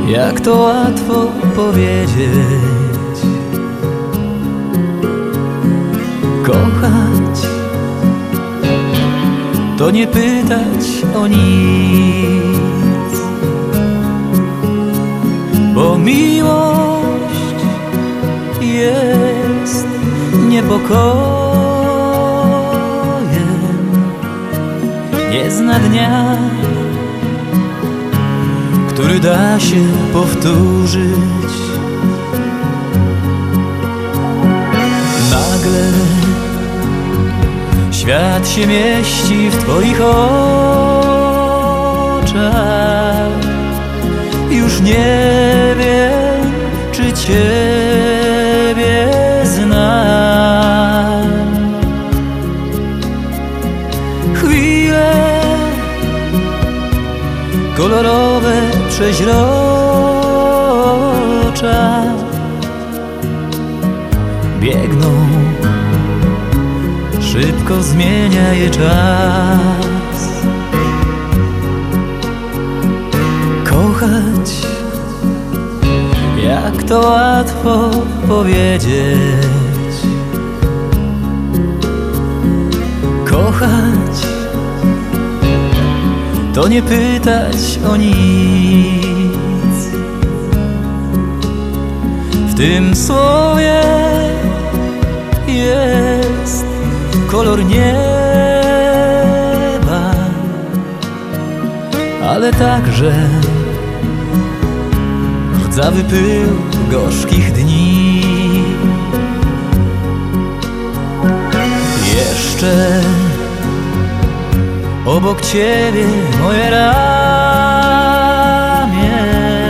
Jak to łatwo powiedzieć. Kochać to nie pytać o nic, bo miłość jest niepokojem, nie zna dnia, który da się powtórzyć. Nagle świat się mieści w twoich oczach. Już nie wiem, czy ciebie znam. Chwile kolorowe przeźrocza biegną, szybko zmienia je czas. Kochać, jak to łatwo powiedzieć. Kochać to nie pytać o nic. W tym słowie jest kolor nieba, ale także rdzawy pył gorzkich dni. Jeszcze obok ciebie moje ramię,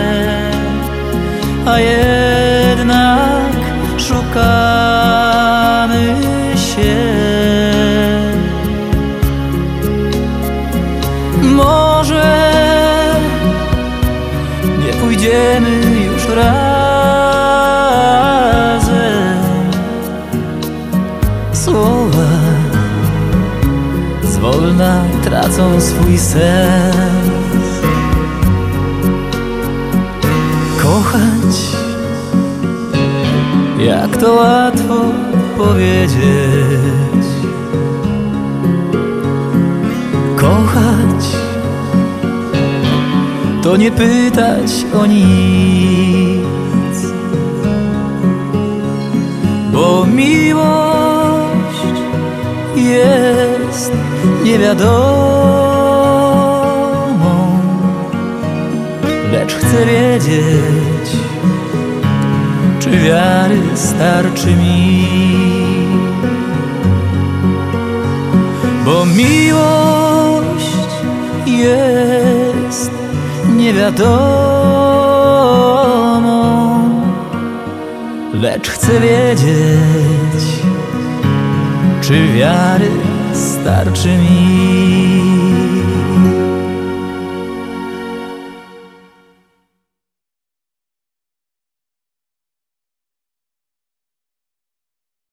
a jednak szukamy się. Może nie pójdziemy już razem. Słowa zwolna tracą swój sens. Kochać, jak to łatwo powiedzieć. Kochać to nie pytać o nic, bo miłość jest niewiadomą, lecz chcę wiedzieć, czy wiary starczy mi. Bo miłość jest niewiadomą, lecz chcę wiedzieć, czy wiary starczy mi.